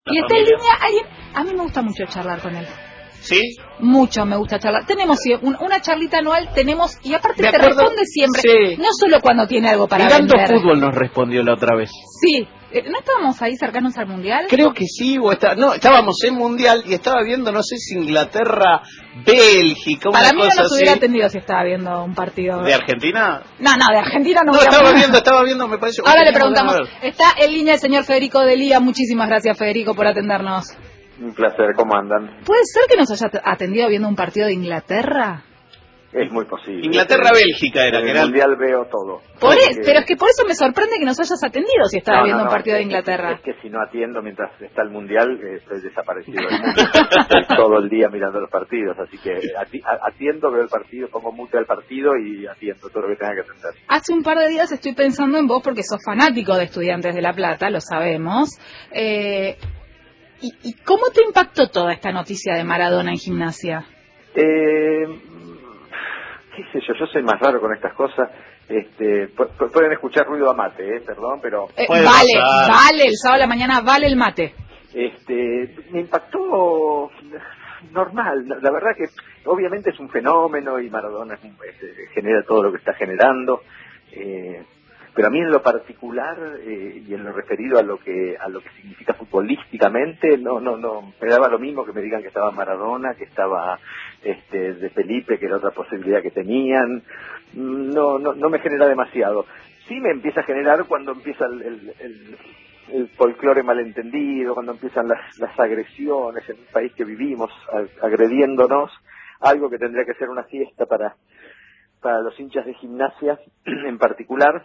Y está en línea alguien, a mí me gusta mucho charlar con él. ¿Sí? Mucho me gusta charlar. Tenemos una charlita anual, y aparte te acuerdo, responde siempre, sí. no solo cuando tiene algo para Mirando vender. fútbol nos respondió la otra vez. Sí. ¿No estábamos ahí cercanos al Mundial? Creo que sí, estábamos en Mundial y estaba viendo, no sé si Inglaterra, Bélgica, una Para mí no cosa nos hubiera así. atendido si estaba viendo un partido. ¿De Argentina? No, de Argentina no. Estaba viendo, me parece. Ahora le preguntamos. Está en línea el señor Federico Delía. Muchísimas gracias, Federico, por atendernos. Un placer, ¿cómo andan? ¿Puede ser que nos haya atendido viendo un partido de Inglaterra? Es muy posible. Inglaterra-Bélgica era. En que el era Mundial veo todo. Pero es que por eso me sorprende que nos hayas atendido si estaba viendo un partido de Inglaterra. Es que si no atiendo mientras está el Mundial, estoy desaparecido del mundo. Estoy todo el día mirando los partidos, así que atiendo, veo el partido, pongo mute al partido y atiendo todo lo que tenga que atender. Hace un par de días estoy pensando en vos porque sos fanático de Estudiantes de La Plata, lo sabemos. ¿Y cómo te impactó toda esta noticia de Maradona en Gimnasia? Qué sé yo soy más raro con estas cosas. Pueden escuchar ruido a mate, perdón, pero... Vale, el sábado a la mañana vale el mate. Me impactó normal. La verdad que obviamente es un fenómeno y Maradona genera todo lo que está generando. Pero a mí en lo particular y en lo referido a lo que significa futbolísticamente, no me daba lo mismo que me digan que estaba Maradona, que estaba de Felipe, que era otra posibilidad que tenían. No me genera demasiado. Sí me empieza a generar cuando empieza el folclore malentendido, cuando empiezan las agresiones en un país que vivimos agrediéndonos, algo que tendría que ser una fiesta para los hinchas de Gimnasia en particular.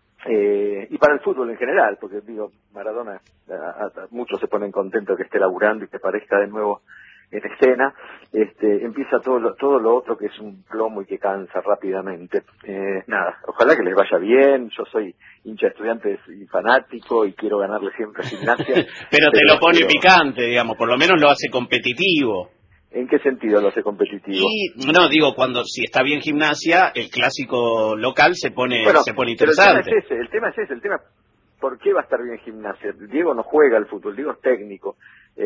Y para el fútbol en general, porque digo, Maradona, muchos se ponen contentos que esté laburando y que aparezca de nuevo en escena. Empieza todo lo otro que es un plomo y que cansa rápidamente. Ojalá que les vaya bien. Yo soy hincha de Estudiantes y fanático y quiero ganarle siempre a Gimnasia. pero te lo pone picante, digamos, por lo menos lo hace competitivo. ¿En qué sentido lo hace competitivo? Si está bien Gimnasia, el clásico local se pone interesante. El tema es ese, ¿por qué va a estar bien Gimnasia? Diego no juega al fútbol, Diego es técnico.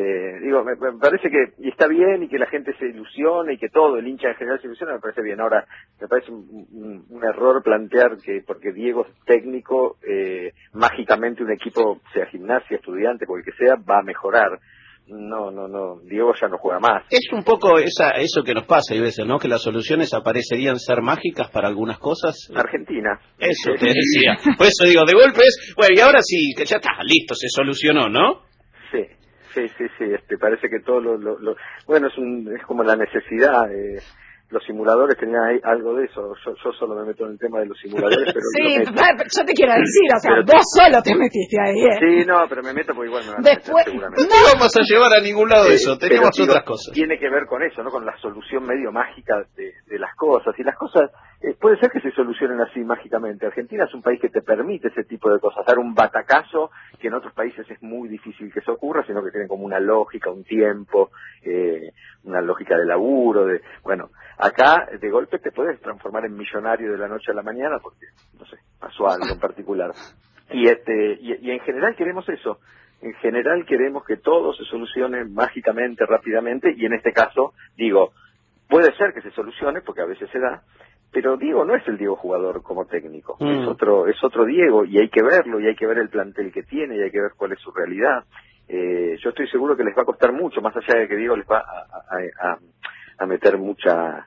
Me parece que y está bien y que la gente se ilusione y que todo, el hincha en general se ilusiona, me parece bien. Ahora, me parece un error plantear que porque Diego es técnico, mágicamente un equipo, sea Gimnasia, Estudiante, cualquier que sea, va a mejorar. No, Diego ya no juega más. Es un poco eso que nos pasa hay veces, ¿no? Que las soluciones aparecerían ser mágicas para algunas cosas. Argentina. Eso te decía. Por eso digo, de golpe y ahora sí, que ya está, listo, se solucionó, ¿no? Sí. Parece que todo es como la necesidad. Los simuladores tenían ahí algo de eso. Yo solo me meto en el tema de los simuladores, pero yo te quiero decir, vos solo te metiste ahí, Sí, pero me meto porque igual me van a meter seguramente. No te vamos a llevar a ningún lado de eso, tenemos otras cosas. Tiene que ver con eso, ¿no? Con la solución medio mágica de las cosas. Y las cosas, puede ser que se solucionen así mágicamente. Argentina es un país que te permite ese tipo de cosas, dar un batacazo que en otros países es muy difícil que eso ocurra, sino que tienen como una lógica, un tiempo, una lógica de laburo, acá de golpe te puedes transformar en millonario de la noche a la mañana porque, no sé, pasó algo en particular. Y en general queremos eso. En general queremos que todo se solucione mágicamente, rápidamente, y en este caso, puede ser que se solucione, porque a veces se da, pero Diego no es el Diego jugador como técnico, es otro Diego, y hay que verlo, y hay que ver el plantel que tiene, y hay que ver cuál es su realidad. Yo estoy seguro que les va a costar mucho, más allá de que Diego les va a meter mucha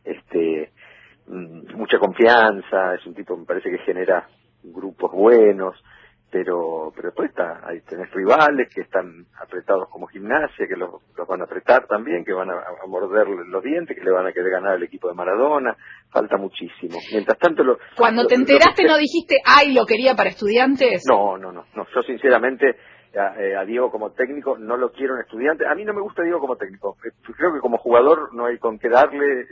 confianza, es un tipo, me parece que genera grupos buenos, pero después ahí tenés rivales que están apretados como Gimnasia, que los van a apretar también, que van a morder los dientes, que le van a querer ganar al equipo de Maradona. Falta muchísimo. Mientras tanto, cuando te enteraste no dijiste, lo quería para Estudiantes. No. Yo sinceramente a Diego como técnico no lo quiero en Estudiantes. A mí no me gusta Diego como técnico. Creo que como jugador no hay con qué darle,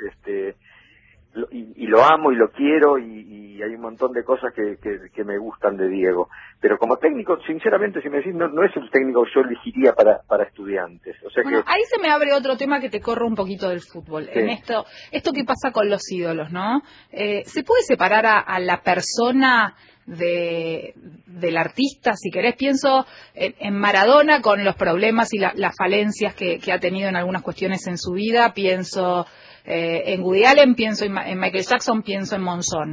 y lo amo y lo quiero y hay un montón de cosas que me gustan de Diego, pero como técnico, sinceramente, si me decís, no es el técnico que yo elegiría para Estudiantes. O sea ahí se me abre otro tema que te corro un poquito del fútbol. Sí. En esto que pasa con los ídolos, ¿no? ¿Se puede separar a la persona del artista, si querés. Pienso en Maradona con los problemas y las falencias que ha tenido en algunas cuestiones en su vida. Pienso en Woody Allen, pienso en Michael Jackson, pienso en Monzón.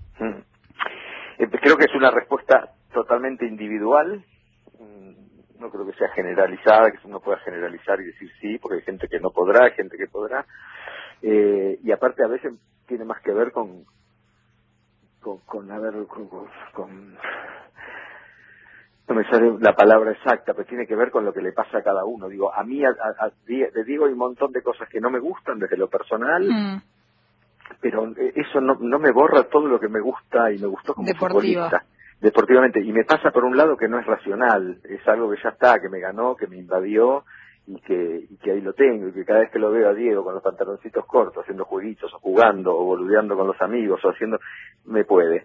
Creo que es una respuesta totalmente individual. No creo que sea generalizada, que uno pueda generalizar y decir sí, porque hay gente que no podrá, hay gente que podrá. Y aparte a veces tiene más que ver con no me sale la palabra exacta, pero tiene que ver con lo que le pasa a cada uno. Digo, a mí le digo hay un montón de cosas que no me gustan desde lo personal, pero eso no me borra todo lo que me gusta y me gustó como futbolista, deportivamente. Y me pasa por un lado que no es racional, es algo que ya está, que me ganó, que me invadió y que ahí lo tengo, y que cada vez que lo veo a Diego con los pantaloncitos cortos, haciendo jueguitos, o jugando, o boludeando con los amigos, o haciendo, me puede.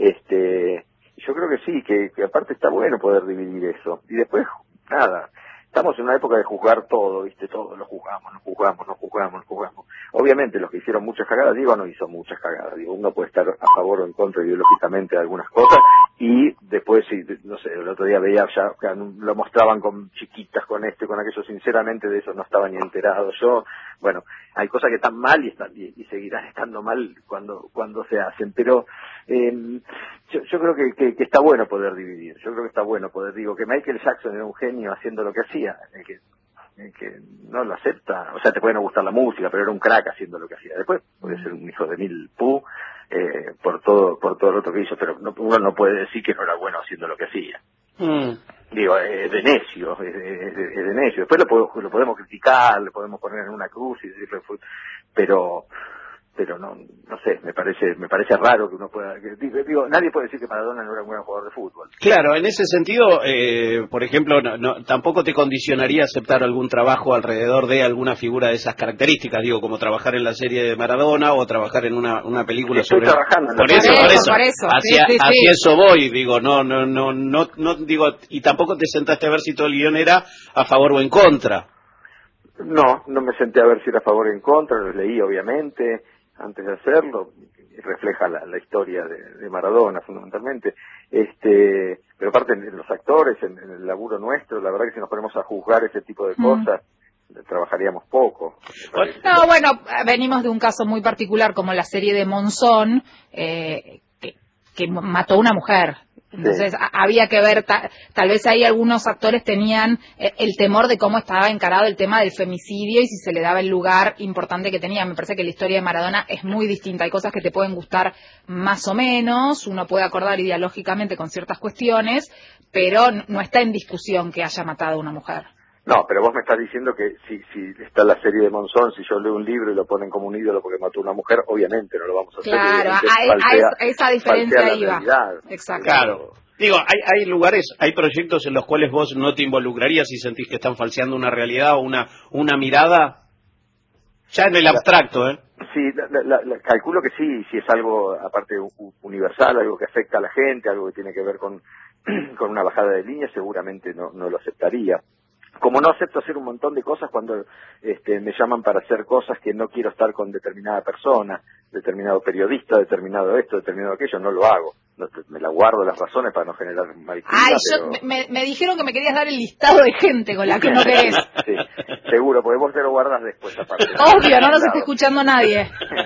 Yo creo que sí, que aparte está bueno poder dividir eso. Y después, nada, estamos en una época de juzgar todo, ¿viste? Todo lo juzgamos. Obviamente los que hicieron muchas cagadas, Diego no hizo muchas cagadas. Digo, uno puede estar a favor o en contra ideológicamente de algunas cosas, y después, no sé, el otro día veía ya, que lo mostraban con chiquitas, con esto y con aquello, sinceramente de eso no estaba ni enterado yo. Bueno, hay cosas que están mal y seguirán estando mal cuando se hacen, pero yo creo que está bueno poder dividir. Yo creo que está bueno poder, digo, que Michael Jackson era un genio haciendo lo que hacía, el que no lo acepta, o sea, te puede no gustar la música, pero era un crack haciendo lo que hacía. Después puede ser un hijo de mil pu por todo lo otro que hizo, pero uno no puede decir que no era bueno haciendo lo que hacía. Digo, es de necio, es de necio. Después lo podemos criticar, le podemos poner en una cruz y decirle, pero no sé, me parece raro que uno pueda, digo, nadie puede decir que Maradona no era un buen jugador de fútbol. Claro, en ese sentido, por ejemplo, tampoco te condicionaría aceptar algún trabajo alrededor de alguna figura de esas características, digo, como trabajar en la serie de Maradona o trabajar en una película Estoy sobre... trabajando en por eso. Sí. Hacia eso voy, digo, no, digo, y tampoco te sentaste a ver si todo el guión era a favor o en contra. No me senté a ver si era a favor o en contra, lo leí obviamente antes de hacerlo, refleja la historia de Maradona fundamentalmente, pero aparte en los actores, en el laburo nuestro, la verdad que si nos ponemos a juzgar ese tipo de cosas, trabajaríamos poco. No, bueno, venimos de un caso muy particular como la serie de Monzón, que mató a una mujer. Entonces había que ver, tal vez ahí algunos actores tenían el temor de cómo estaba encarado el tema del femicidio y si se le daba el lugar importante que tenía. Me parece que la historia de Maradona es muy distinta. Hay cosas que te pueden gustar más o menos, uno puede acordar ideológicamente con ciertas cuestiones, pero no está en discusión que haya matado a una mujer. No, pero vos me estás diciendo que si está la serie de Monzón, si yo leo un libro y lo ponen como un ídolo porque mató a una mujer, obviamente no lo vamos a hacer. Claro, a esa diferencia iba. Exacto. Claro. Digo, hay lugares, hay proyectos en los cuales vos no te involucrarías si sentís que están falseando una realidad o una mirada, ya en el abstracto, ¿eh? Sí, calculo que sí, si es algo aparte universal, algo que afecta a la gente, algo que tiene que ver con una bajada de línea, seguramente no lo aceptaría. Como no acepto hacer un montón de cosas cuando me llaman para hacer cosas que no quiero estar con determinada persona, determinado periodista, determinado esto, determinado aquello, no lo hago. Me la guardo las razones para no generar mariquina. Me dijeron que me querías dar el listado de gente con la que no querés. Sí, seguro, porque vos te lo guardas después aparte. Obvio, no nos está escuchando nadie.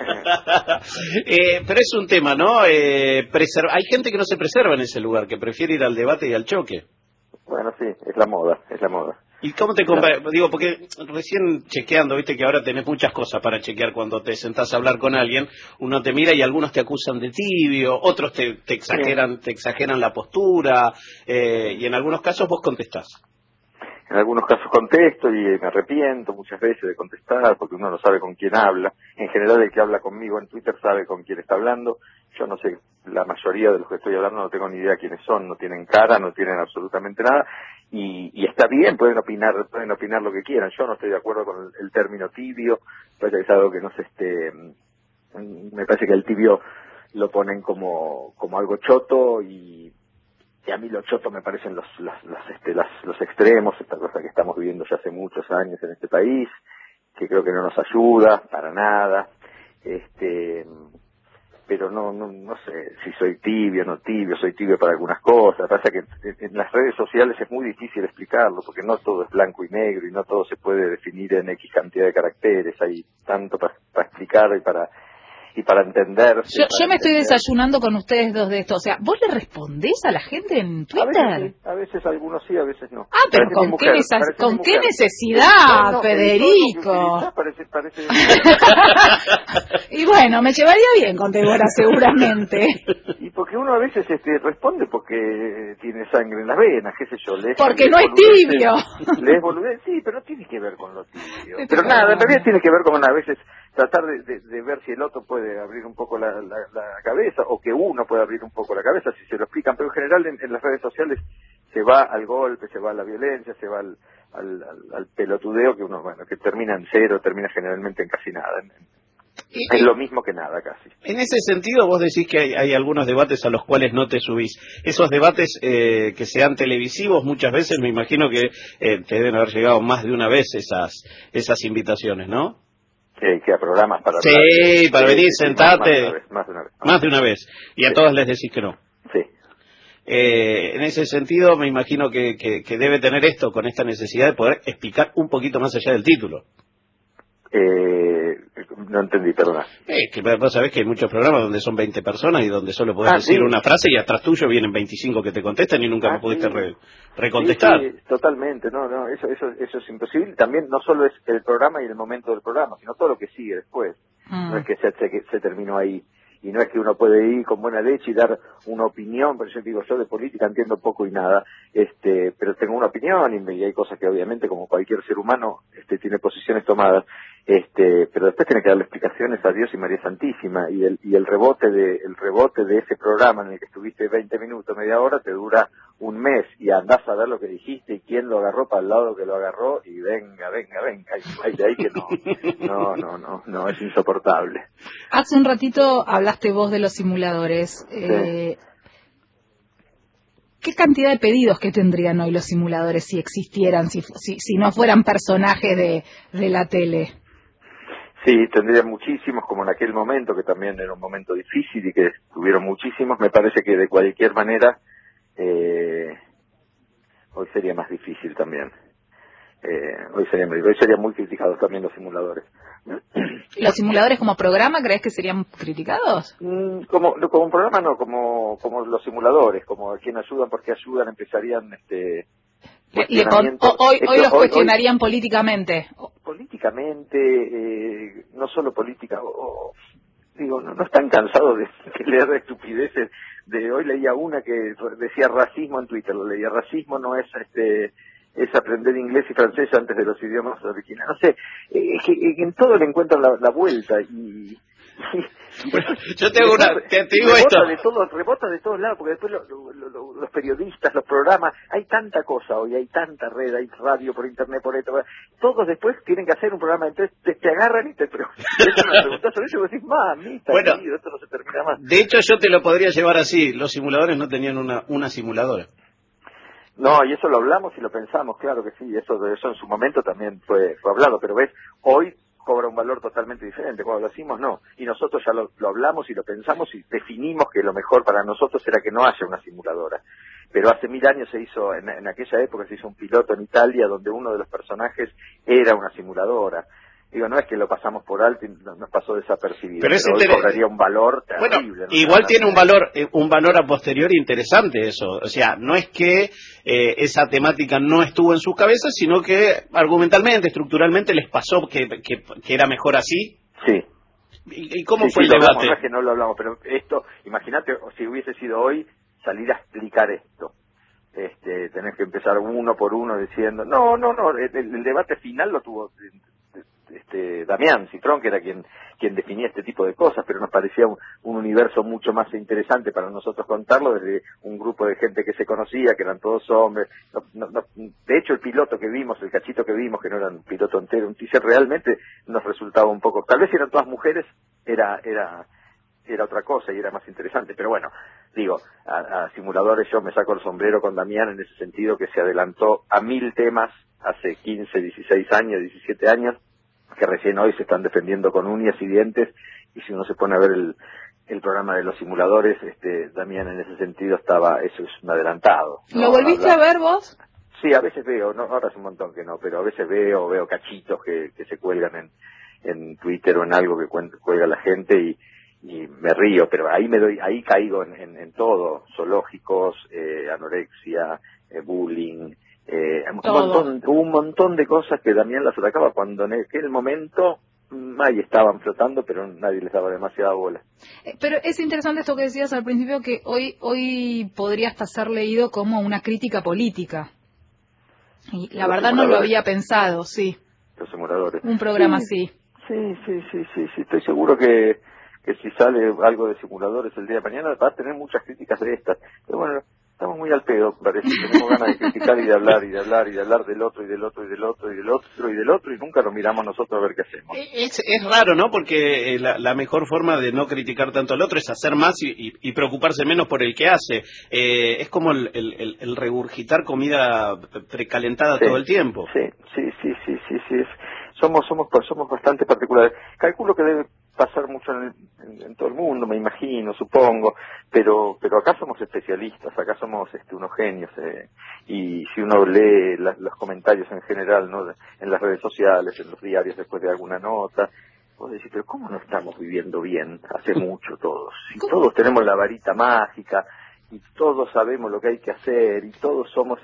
Pero es un tema, ¿no? Hay gente que no se preserva en ese lugar, que prefiere ir al debate y al choque. Bueno, sí, es la moda. ¿Y cómo te digo, porque recién chequeando, viste que ahora tenés muchas cosas para chequear cuando te sentás a hablar con alguien, uno te mira y algunos te acusan de tibio, otros te exageran la postura, y en algunos casos vos contestás. En algunos casos contesto y me arrepiento muchas veces de contestar porque uno no sabe con quién habla. En general el que habla conmigo en Twitter sabe con quién está hablando. Yo no sé, la mayoría de los que estoy hablando no tengo ni idea quiénes son, no tienen cara, no tienen absolutamente nada. Y está bien, pueden opinar lo que quieran. Yo no estoy de acuerdo con el término tibio, parece que es algo que no me parece que el tibio lo ponen como algo choto y a mí lo choto me parecen los extremos, esta cosa que estamos viviendo ya hace muchos años en este país, que creo que no nos ayuda para nada. pero no sé si soy tibio, no tibio, soy tibio para algunas cosas. Pasa que en las redes sociales es muy difícil explicarlo, porque no todo es blanco y negro y no todo se puede definir en X cantidad de caracteres. Hay tanto para explicar y para entenderse. Yo me estoy desayunando con ustedes dos de esto. O sea, ¿vos le respondés a la gente en Twitter? A veces algunos sí, a veces no. Ah, pero ¿con qué necesidad, Federico? Parece... Y bueno, me llevaría bien con Débora, seguramente. Y porque uno a veces responde porque tiene sangre en las venas, qué sé yo. Porque no es tibio. Lees boludez, sí, pero no tiene que ver con lo tibio. Pero nada, en realidad tiene que ver con a veces tratar de ver si el otro puede abrir un poco la cabeza, o que uno puede abrir un poco la cabeza, si se lo explican. Pero en general en las redes sociales se va al golpe, se va a la violencia, se va al pelotudeo, que que termina en cero, termina generalmente en casi nada. Es lo mismo que nada, casi. En ese sentido, vos decís que hay algunos debates a los cuales no te subís. Esos debates que sean televisivos, muchas veces me imagino que te deben haber llegado más de una vez esas invitaciones, ¿no? Que a programas para sí, hablar, para venir, sentarte. Más de una vez. Y a todas les decís que no. Sí. En ese sentido, me imagino que debe tener esto, con esta necesidad de poder explicar un poquito más allá del título. No entendí, perdona. Que vos sabés que hay muchos programas donde son 20 personas y donde solo podés decir una frase y atrás tuyo vienen 25 que te contestan y nunca me pudiste recontestar. Sí, totalmente, no, eso es imposible. También no solo es el programa y el momento del programa, sino todo lo que sigue después. No es que se terminó ahí. Y no es que uno puede ir con buena leche y dar una opinión, pero yo de política entiendo poco y nada, pero tengo una opinión y hay cosas que obviamente como cualquier ser humano tiene posiciones tomadas, pero después tiene que darle explicaciones a Dios y María Santísima, y el rebote de ese programa en el que estuviste 20 minutos, media hora, te dura un mes, y andás a ver lo que dijiste y quién lo agarró para el lado que lo agarró, y venga, y de ahí que no, es insoportable. Hace un ratito hablaste vos de los simuladores. Sí. ¿Qué cantidad de pedidos que tendrían hoy los simuladores si existieran, si no fueran personajes de la tele? Sí, tendrían muchísimos, como en aquel momento, que también era un momento difícil y que tuvieron muchísimos. Me parece que de cualquier manera hoy sería más difícil también. Hoy serían muy criticados también los simuladores. ¿Los simuladores como programa crees que serían criticados? Como un programa no, como los simuladores, como a quien ayudan, porque ayudan, empezarían hoy los cuestionarían políticamente. Políticamente, no solo política, no están cansados de leer estupideces. Hoy leía una que decía racismo en Twitter, lo leía, racismo no es es aprender inglés y francés antes de los idiomas originales. No sé, es que en todo le encuentran la vuelta y bueno, yo te digo esto. Rebota de todos lados, porque después los periodistas, los programas, hay tanta cosa hoy, hay tanta red, hay radio por internet, por esto, todos después tienen que hacer un programa, entonces te agarran y te preguntan sobre eso y vos decís, mamita, bueno, querido, esto no se termina más. De hecho, yo te lo podría llevar así, los simuladores no tenían una simuladora. No, y eso lo hablamos y lo pensamos, claro que sí, eso en su momento también fue hablado, pero ves, hoy cobra un valor totalmente diferente, cuando lo hicimos no, y nosotros ya lo hablamos y lo pensamos y definimos que lo mejor para nosotros era que no haya una simuladora, pero hace 1000 años se hizo, en aquella época se hizo un piloto en Italia donde uno de los personajes era una simuladora. Digo, no es que lo pasamos por alto y nos pasó desapercibido, pero hoy cobraría un valor terrible. Bueno, igual tiene un valor a posteriori interesante eso. O sea, no es que esa temática no estuvo en sus cabezas, sino que argumentalmente, estructuralmente les pasó que era mejor así. Sí. ¿Y cómo fue el debate? No es que no lo hablamos, pero esto, imagínate, si hubiese sido hoy, salir a explicar esto. Tenés que empezar uno por uno diciendo, el debate final lo tuvo Damián Cifrón, que era quien definía este tipo de cosas, pero nos parecía un universo mucho más interesante para nosotros contarlo desde un grupo de gente que se conocía, que eran todos hombres. De hecho, el piloto que vimos, el cachito que vimos, que no era un piloto entero, un teaser, realmente nos resultaba un poco, tal vez si eran todas mujeres, era otra cosa y era más interesante, pero bueno, digo, a simuladores yo me saco el sombrero con Damián en ese sentido, que se adelantó a 1000 temas hace 15, 16 años, 17 años, que recién hoy se están defendiendo con uñas y dientes, y si uno se pone a ver el programa de los simuladores, Damián en ese sentido eso es un adelantado, ¿no? ¿Lo volviste a ver vos? Sí, a veces veo, no, ahora es un montón que no, pero a veces veo cachitos que se cuelgan en Twitter o en algo que cuelga la gente y me río, pero ahí caigo en todo, zoológicos, anorexia, bullying, hubo un montón de cosas que Damián las atacaba cuando en aquel momento ahí estaban flotando, pero nadie les daba demasiada bola. Pero es interesante esto que decías al principio, que hoy podría hasta ser leído como una crítica política. Y la verdad no lo había pensado, sí. Los simuladores. Un programa así. Sí, estoy seguro que si sale algo de simuladores el día de mañana va a tener muchas críticas de estas. Pero bueno, estamos muy al pedo, parece. Tenemos ganas de criticar y de hablar del otro y del otro y del otro y del otro y del otro y nunca lo miramos nosotros a ver qué hacemos. Es raro, ¿no? Porque la mejor forma de no criticar tanto al otro es hacer más y preocuparse menos por el que hace. Es como el regurgitar comida precalentada todo el tiempo. Sí. Somos bastante particulares. Calculo que debe pasar mucho en todo el mundo, me imagino, supongo, pero acá somos especialistas, acá somos unos genios, y si uno lee los comentarios en general, ¿no? En las redes sociales, en los diarios después de alguna nota, vos decís, pero ¿cómo no estamos viviendo bien hace mucho todos? Y todos tenemos la varita mágica, y todos sabemos lo que hay que hacer, y todos somos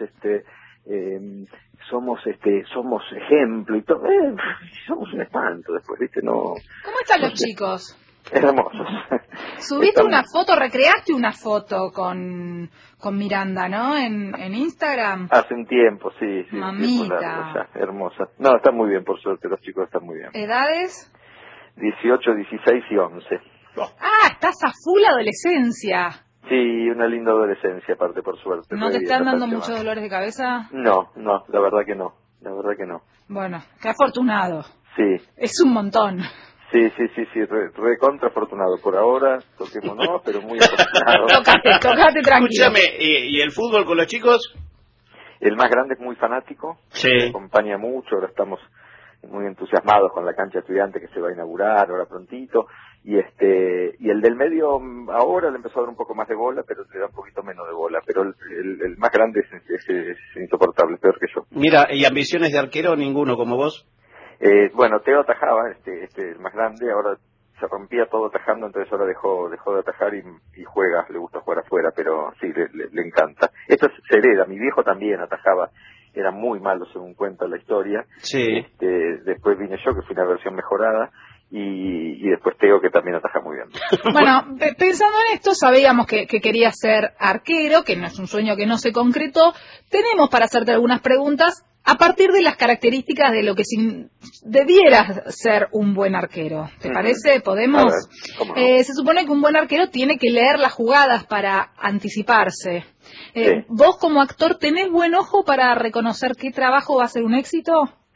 somos ejemplo y todo, somos un espanto después, ¿viste? No. ¿Cómo están los chicos? Hermosos. Subiste una foto, recreaste una foto con Miranda, ¿no? En Instagram. Hace un tiempo, sí. Mamita. Hermosa. No, están muy bien, por suerte, los chicos están muy bien. ¿Edades? 18, 16 y 11. Ah, estás a full adolescencia. Sí, una linda adolescencia, aparte, por suerte. ¿No te están dando muchos dolores de cabeza? No, la verdad que no. Bueno, qué afortunado. Sí. Es un montón. Sí, recontra afortunado. Por ahora, toquémonos, pero muy afortunado. Tocate tranquilo. Escúchame, ¿y el fútbol con los chicos? El más grande es muy fanático, me acompaña mucho, ahora estamos muy entusiasmados con la cancha estudiante que se va a inaugurar ahora prontito, y el del medio ahora le empezó a dar un poco más de bola, pero le da un poquito menos de bola, pero el más grande es insoportable, peor que yo. Mira, ¿y ambiciones de arquero ninguno como vos? Bueno, Teo atajaba, el más grande, ahora se rompía todo atajando, entonces ahora dejó de atajar y juega, le gusta jugar afuera, pero sí, le encanta. Esto se hereda, mi viejo también atajaba, era muy malo según cuenta la historia. Sí. Después vine yo, que fui una versión mejorada, y después Teo, que también ataja muy bien. Bueno, pensando en esto, sabíamos que querías ser arquero, que no es un sueño que no se concretó. Tenemos para hacerte algunas preguntas a partir de las características de lo que debiera ser un buen arquero. ¿Te parece? ¿Podemos? A ver, ¿cómo no? Se supone que un buen arquero tiene que leer las jugadas para anticiparse. Sí. ¿Vos como actor tenés buen ojo para reconocer qué trabajo va a ser un éxito?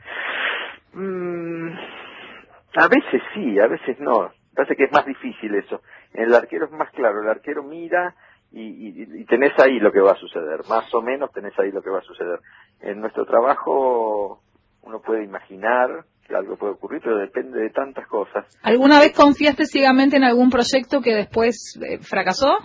A veces sí, a veces no. Parece que es más difícil eso. El arquero es más claro, el arquero mira y tenés ahí lo que va a suceder. Más o menos tenés ahí lo que va a suceder. En nuestro trabajo uno puede imaginar que algo puede ocurrir, pero depende de tantas cosas. ¿Alguna vez confiaste ciegamente en algún proyecto que después fracasó?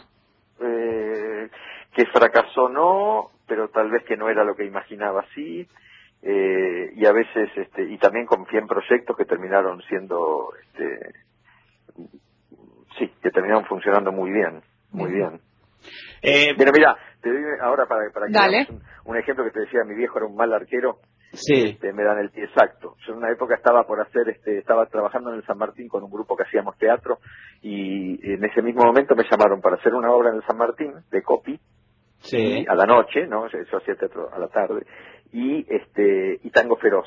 Que fracasó no, pero tal vez que no era lo que imaginaba sí. Y a veces y también confié en proyectos que terminaron siendo que terminaron funcionando muy bien. Mira, te doy ahora para que veamos un ejemplo que te decía, mi viejo era un mal arquero. Sí. Me dan el pie exacto. Yo en una época estaba estaba trabajando en el San Martín con un grupo que hacíamos teatro, y en ese mismo momento me llamaron para hacer una obra en el San Martín de copy. Sí. A la noche, ¿no? Yo hacía teatro a la tarde, y Tango Feroz.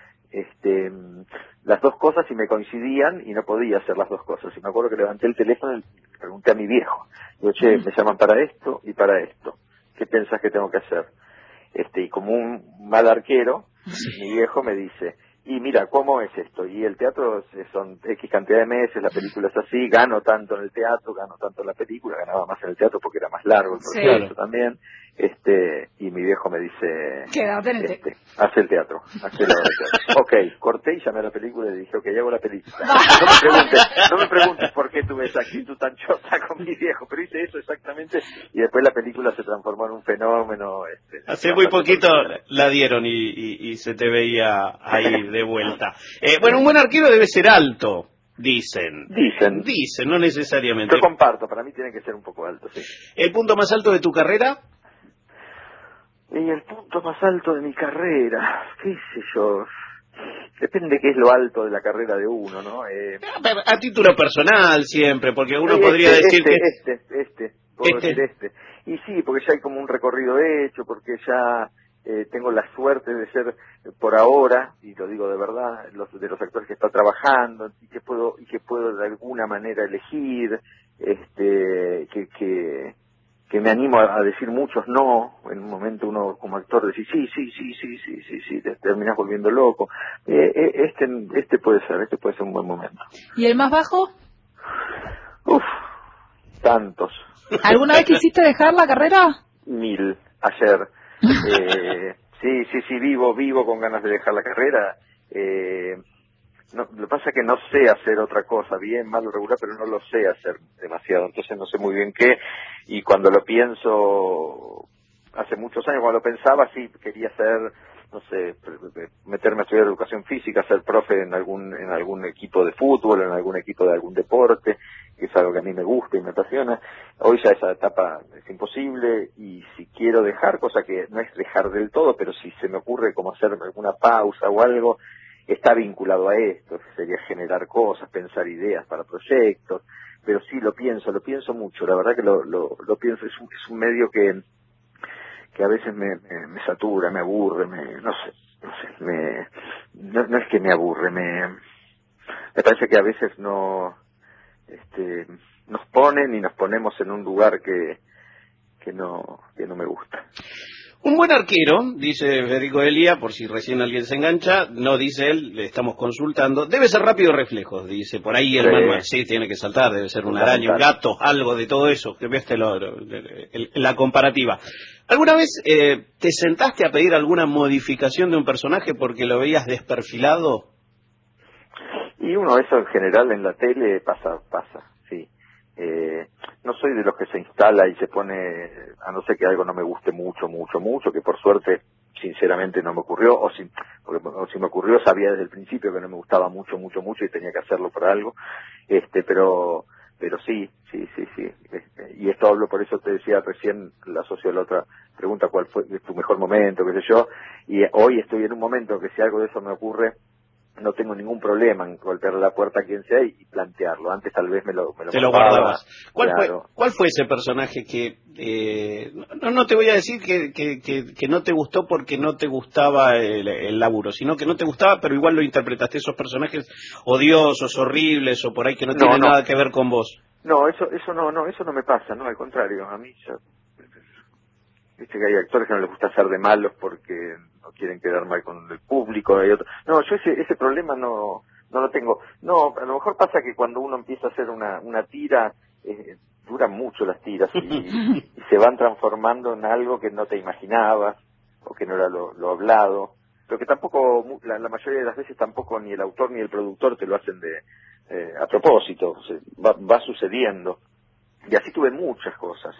Las dos cosas y me coincidían y no podía hacer las dos cosas. Y me acuerdo que levanté el teléfono y pregunté a mi viejo. Digo, che, me llaman para esto y para esto. ¿Qué pensás que tengo que hacer? Y como un mal arquero, mi viejo me dice, y mira, ¿cómo es esto? Y el teatro son X cantidad de meses, la película es así, gano tanto en el teatro, gano tanto en la película, ganaba más en el teatro porque era más largo el proceso también. Y mi viejo me dice, quédate en el haz el teatro, Ok, corté y llamé a la película y dije, ok, hago la película. No me preguntes por qué tuve esa actitud tan chota con mi viejo, pero hice eso exactamente, y después la película se transformó en un fenómeno. Hace muy poquito la dieron y se te veía ahí de vuelta. Bueno, un buen arquero debe ser alto. Dicen, no necesariamente. Yo comparto, para mí tiene que ser un poco alto, sí. ¿El punto más alto de tu carrera? Y el punto más alto de mi carrera, qué sé yo, depende qué es lo alto de la carrera de uno, ¿no? A título personal siempre, porque uno podría decir que... Puedo decir este. Y sí, porque ya hay como un recorrido hecho, porque ya tengo la suerte de ser, por ahora, y lo digo de verdad, de los actores que está trabajando, y que puedo de alguna manera elegir, que me animo a decir muchos no. En un momento uno como actor dice sí, te terminas volviendo loco. Este puede ser un buen momento. ¿Y el más bajo? Tantos. ¿Alguna vez quisiste dejar la carrera? 1000 ayer. Sí, vivo con ganas de dejar la carrera. No, lo que pasa es que no sé hacer otra cosa, bien, mal o regular, pero no lo sé hacer demasiado, entonces no sé muy bien qué, y cuando lo pienso, hace muchos años, cuando lo pensaba, sí, quería ser, no sé, meterme a estudiar educación física, ser profe en algún equipo de fútbol, en algún equipo de algún deporte, que es algo que a mí me gusta y me apasiona. Hoy ya esa etapa es imposible, y si quiero dejar, cosa que no es dejar del todo, pero si se me ocurre como hacer alguna pausa o algo, está vinculado a esto, sería generar cosas, pensar ideas para proyectos, pero sí lo pienso mucho, la verdad que lo pienso, es un medio que a veces me satura, me aburre, no es que me aburre, me parece que a veces nos ponen y nos ponemos en un lugar que no me gusta. Un buen arquero, dice Federico Elia, por si recién alguien se engancha, no dice él, le estamos consultando, debe ser rápido reflejos, dice, por ahí el manual, sí, tiene que saltar, debe ser una araña, un gato, algo de todo eso, que viste la comparativa. ¿Alguna vez te sentaste a pedir alguna modificación de un personaje porque lo veías desperfilado? Y eso en general en la tele pasa, sí. No soy de los que se instala y se pone, a no ser que algo no me guste mucho, que por suerte, sinceramente no me ocurrió, o si me ocurrió sabía desde el principio que no me gustaba mucho y tenía que hacerlo por algo, pero sí. Y esto hablo, por eso te decía recién, la asocio a la otra pregunta, cuál fue tu mejor momento, qué sé yo, y hoy estoy en un momento que si algo de eso me ocurre, no tengo ningún problema en golpear la puerta a quien sea y plantearlo. Antes tal vez me lo guardabas. Claro. ¿Cuál fue ese personaje que no te voy a decir que no te gustó porque no te gustaba el laburo, sino que no te gustaba pero igual lo interpretaste, esos personajes odiosos, horribles o por ahí que no tienen nada que ver con vos? No, eso no me pasa, no, al contrario, a mí viste que hay actores que no les gusta hacer de malos porque no quieren quedar mal con el público, hay otros. No, yo ese problema no lo tengo. No, a lo mejor pasa que cuando uno empieza a hacer una tira, duran mucho las tiras y se van transformando en algo que no te imaginabas o que no era lo hablado. Pero que tampoco, la mayoría de las veces tampoco ni el autor ni el productor te lo hacen a propósito, o sea, va sucediendo. Y así tuve muchas cosas,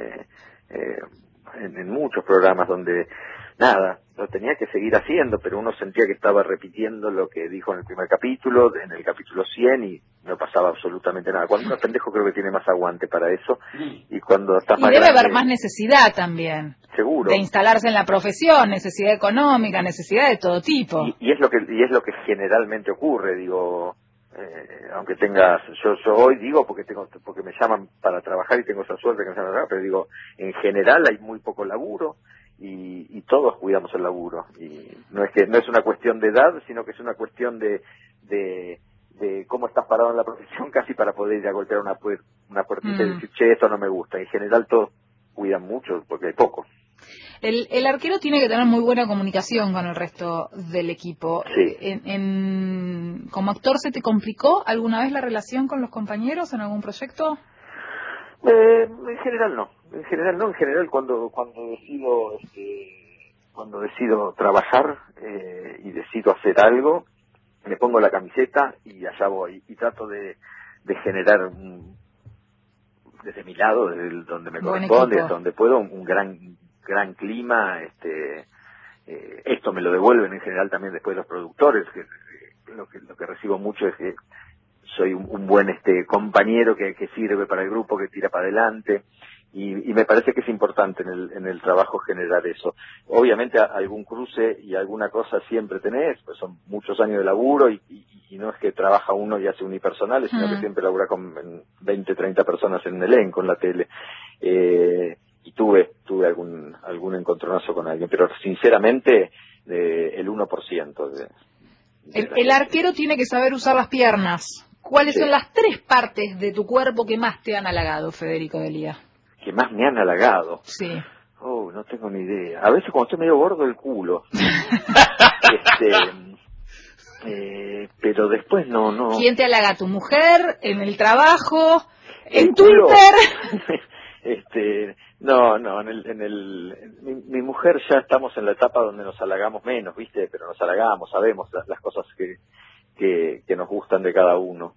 en muchos programas donde nada, lo tenía que seguir haciendo, pero uno sentía que estaba repitiendo lo que dijo en el primer capítulo, en el capítulo 100, y no pasaba absolutamente nada. Cuando uno es pendejo creo que tiene más aguante para eso, y cuando estás más debe grande, haber más necesidad también. Seguro. De instalarse en la profesión, necesidad económica, necesidad de todo tipo. Y es lo que generalmente ocurre, digo, aunque tengas, yo hoy digo porque me llaman para trabajar y tengo esa suerte que me llaman para trabajar, pero digo, en general hay muy poco laburo y todos cuidamos el laburo, y no es una cuestión de edad, sino que es una cuestión de cómo estás parado en la profesión, casi para poder ir a golpear una puertita y decir, che, esto no me gusta. En general todos cuidan mucho porque hay poco. El arquero tiene que tener muy buena comunicación con el resto del equipo. Sí. ¿Como actor se te complicó alguna vez la relación con los compañeros en algún proyecto? En general no, en general cuando decido trabajar y decido hacer algo, me pongo la camiseta y allá voy y trato de generar desde mi lado, donde me Buen corresponde, equipo. hasta donde puedo, un gran clima. Esto me lo devuelven en general también después los productores, lo que recibo mucho es que soy un buen compañero que sirve para el grupo, que tira para adelante, y me parece que es importante en el trabajo generar eso. Obviamente algún cruce y alguna cosa siempre tenés, pues son muchos años de laburo y no es que trabaja uno y hace unipersonales, sino que siempre labura con 20, 30 personas en un elenco, en la tele. Y tuve algún encontronazo con alguien, pero sinceramente el 1% El arquero tiene que saber usar las piernas. ¿Cuáles Sí. son las 3 partes de tu cuerpo que más te han halagado, Federico Delía? Que más me han halagado. Sí. No tengo ni idea. A veces cuando estoy medio gordo el culo. Pero después no. ¿Quién te halaga? ¿Tu mujer? ¿En el trabajo? ¿El ¿En culo? Twitter? No, mi mujer ya estamos en la etapa donde nos halagamos menos, ¿viste? Pero nos halagamos, sabemos las cosas que nos gustan de cada uno.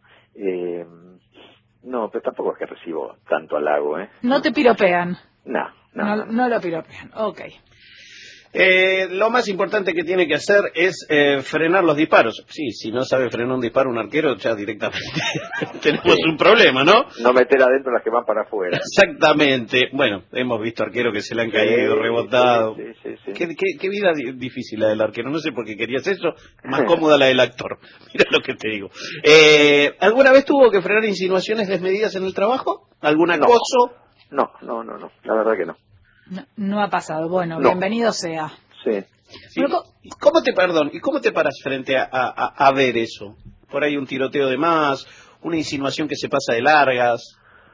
No, pero tampoco es que recibo tanto halago, ¿eh? No te piropean. No. Lo piropean. Ok. Lo más importante que tiene que hacer es frenar los disparos. Sí, si no sabe frenar un disparo un arquero, ya directamente tenemos un problema, ¿no? No meter adentro las que van para afuera. Exactamente. Bueno, hemos visto arqueros que se le han caído, rebotado. Sí. Qué vida difícil la del arquero. No sé por qué querías eso. Más cómoda la del actor. Mira lo que te digo. ¿Alguna vez tuvo que frenar insinuaciones desmedidas en el trabajo? ¿Algún acoso? No. La verdad que no. No ha pasado. Bueno, No. bienvenido sea. Sí. Bueno, ¿cómo te paras frente a ver eso? Por ahí un tiroteo de más, una insinuación que se pasa de largas.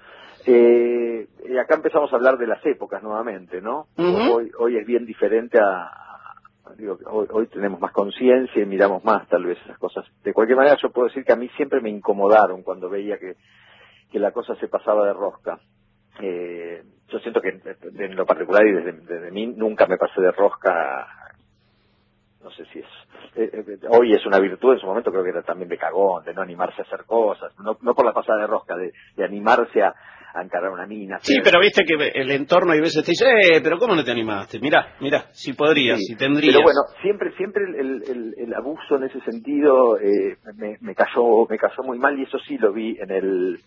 Acá empezamos a hablar de las épocas nuevamente, ¿no? Uh-huh. Hoy es bien diferente hoy tenemos más conciencia y miramos más tal vez esas cosas. De cualquier manera yo puedo decir que a mí siempre me incomodaron cuando veía que la cosa se pasaba de rosca. Yo siento que en lo particular y desde mí nunca me pasé de rosca. No sé si hoy es una virtud, en su momento creo que era también de cagón, de no animarse a hacer cosas, no por la pasada de rosca, de animarse a encarar una mina. Sí, pero viste que el entorno hay veces te dice, pero ¿cómo no te animaste? Mirá, si podrías, sí, si tendrías. Pero bueno, siempre el abuso en ese sentido me cayó muy mal, y eso sí lo vi en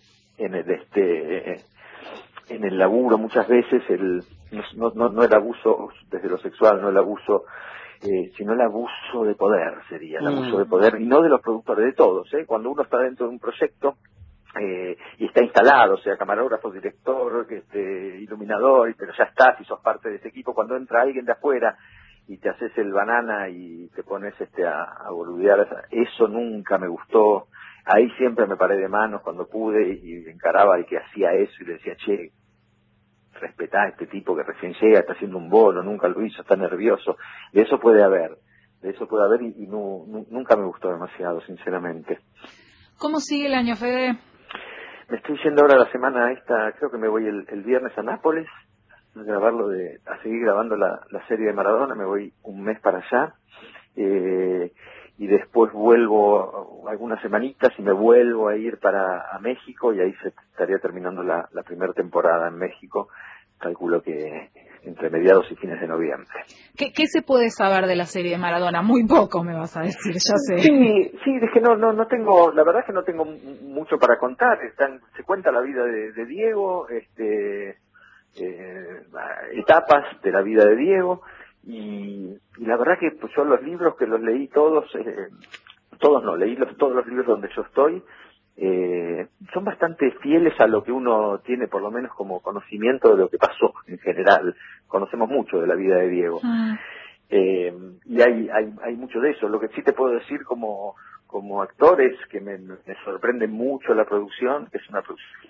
el laburo muchas veces, no el abuso desde lo sexual, no el abuso, sino el abuso de poder sería, el abuso de poder, y no de los productores, de todos, cuando uno está dentro de un proyecto y está instalado, sea camarógrafo, director, iluminador, pero ya estás y sos parte de ese equipo, cuando entra alguien de afuera y te haces el banana y te pones a boludear, eso nunca me gustó. Ahí siempre me paré de manos cuando pude y encaraba al que hacía eso y le decía, che, respetá a este tipo que recién llega, está haciendo un bolo, nunca lo hizo, está nervioso. De eso puede haber y nunca me gustó demasiado, sinceramente. ¿Cómo sigue el año, Fede? Me estoy yendo ahora la semana esta, creo que me voy el viernes a Nápoles a seguir grabando la serie de Maradona, me voy un mes para allá. Y después vuelvo algunas semanitas y me vuelvo a ir a México, y ahí se estaría terminando la primera temporada en México, calculo que entre mediados y fines de noviembre. ¿Qué se puede saber de la serie de Maradona? Muy poco me vas a decir, ya sé. Sí, es que no tengo, la verdad es que no tengo mucho para contar. Se cuenta la vida de Diego, etapas de la vida de Diego, y la verdad que pues, yo los libros que los leí todos no, leí todos los libros donde yo estoy, son bastante fieles a lo que uno tiene por lo menos como conocimiento de lo que pasó en general. Conocemos mucho de la vida de Diego. Y hay mucho de eso. Lo que sí te puedo decir como actor es que me sorprende mucho la producción, que es una producción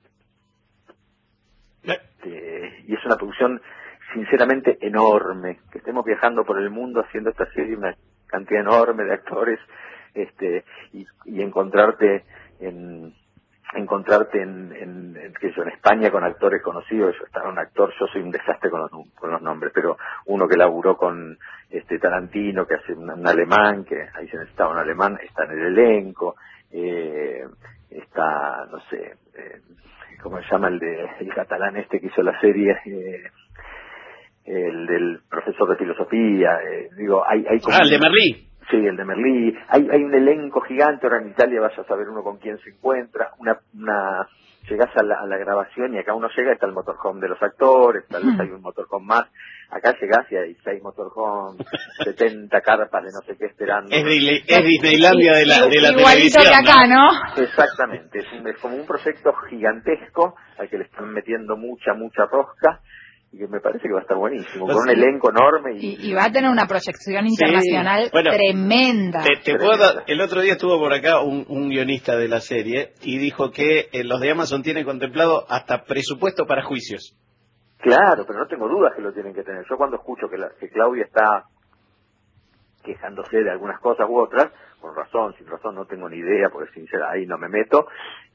y es una producción sinceramente enorme, que estemos viajando por el mundo haciendo esta serie, una cantidad enorme de actores, y encontrarte en encontrarte en España con actores conocidos. Yo estaba un actor, yo soy un desastre con los nombres, pero uno que laburó con Tarantino, que hace un alemán, que ahí se necesitaba un alemán, está en el elenco. Está, no sé, ¿cómo se llama el catalán que hizo la serie? El del profesor de filosofía, digo, hay como... el de Merlí. Sí, el de Merlí. Hay un elenco gigante. Ahora en Italia vaya a saber uno con quién se encuentra. Llegás a la grabación y acá uno llega, está el motorhome de los actores, tal vez hay un motorhome más. Acá llegás y hay 6 motorhomes, 70 carpas de no sé qué esperando. Es Disneylandia de la igualito televisión. Que acá, ¿no? Exactamente. Es como un proyecto gigantesco al que le están metiendo mucha rosca. Y que me parece que va a estar buenísimo, con un elenco enorme. Y va a tener una proyección internacional tremenda. El otro día estuvo por acá un guionista de la serie y dijo que los de Amazon tienen contemplado hasta presupuesto para juicios. Claro, pero no tengo dudas que lo tienen que tener. Yo cuando escucho que Claudia está quejándose de algunas cosas u otras, con razón, sin razón, no tengo ni idea, porque sincera, ahí no me meto,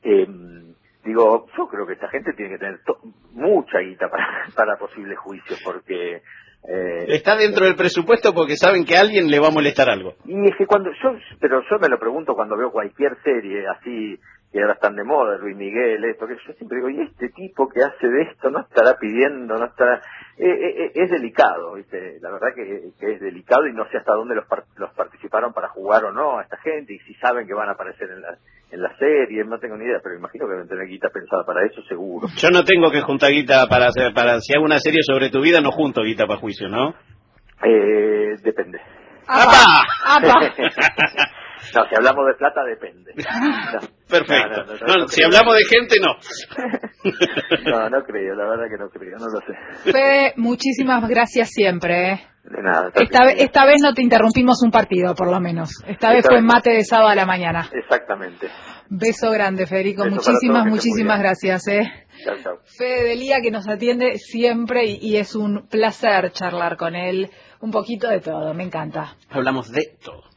digo, yo creo que esta gente tiene que tener mucha guita para posibles juicios, porque... está dentro del presupuesto porque saben que a alguien le va a molestar algo. Y es que pero yo me lo pregunto cuando veo cualquier serie así, que ahora están de moda, Luis Miguel, esto, que yo siempre digo, ¿y este tipo que hace de esto no estará pidiendo, no estará...? Es delicado, ¿viste? La verdad que es delicado y no sé hasta dónde los participaron para jugar o no a esta gente, y si saben que van a aparecer en la serie, no tengo ni idea, pero imagino que deben tener guita pensada para eso, seguro. Yo no tengo que juntar guita para si hago una serie sobre tu vida, no junto guita para juicio, ¿no? Depende. ¡Apa! No, si hablamos de plata, depende. No, perfecto. No, si hablamos de gente, no. No creo, la verdad que no creo, no lo sé. Fede, muchísimas gracias siempre. De nada. Esta vez no te interrumpimos un partido, por lo menos. Esta vez fue mate de sábado a la mañana. Exactamente. Beso grande, Federico. Beso Muchísimas gracias. Chau. Fede Delía, que nos atiende siempre y es un placer charlar con él. Un poquito de todo, me encanta. Hablamos de todo.